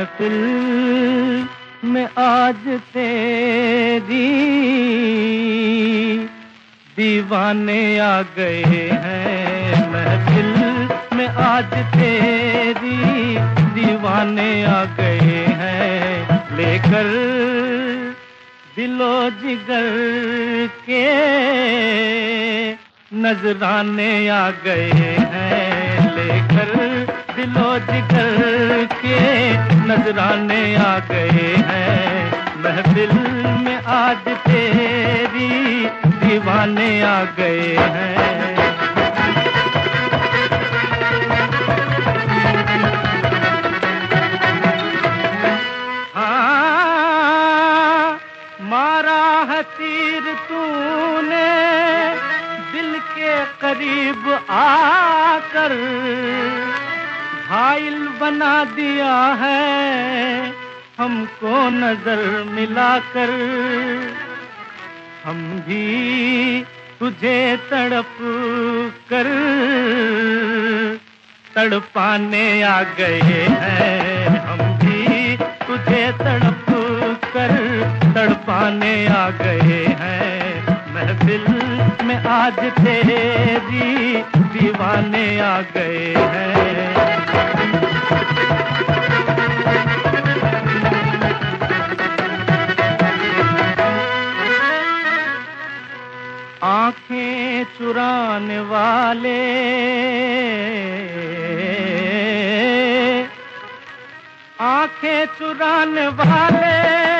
महफिल में आज तेरी दीवाने आ गए हैं। महफिल में आज तेरी दीवाने आ गए हैं। लेकर दिलो जिगर के नजराने आ गए हैं। लेकर दिलो जिगर के नजराने आ गए हैं। महफिल में आज तेरी दीवाने आ गए हैं। हाँ, मारा है तीर तूने दिल के करीब आकर, घायल बना दिया है हमको नजर मिलाकर। हम भी तुझे तड़प कर तड़पाने आ गए हैं। हम भी तुझे तड़प कर तड़पाने आ गए हैं। महफिल में आज तेरी दीवाने आ गए हैं। आंखें चुराने वाले आंखें चुराने वाले